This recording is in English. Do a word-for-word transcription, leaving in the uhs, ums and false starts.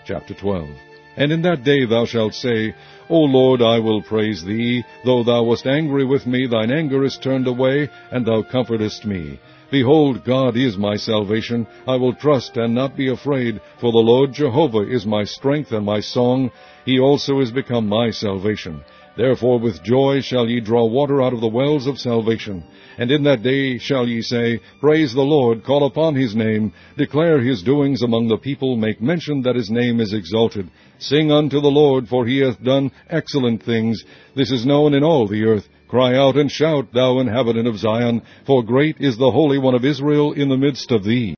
Chapter twelve. And in that day thou shalt say, O Lord, I will praise thee. Though thou wast angry with me, thine anger is turned away, and thou comfortest me. Behold, God is my salvation. I will trust and not be afraid, for the Lord Jehovah is my strength and my song. He also is become my salvation. Therefore with joy shall ye draw water out of the wells of salvation. And in that day shall ye say, Praise the Lord, call upon his name, declare his doings among the people, make mention that his name is exalted. Sing unto the Lord, for he hath done excellent things. This is known in all the earth. Cry out and shout, thou inhabitant of Zion, for great is the Holy One of Israel in the midst of thee.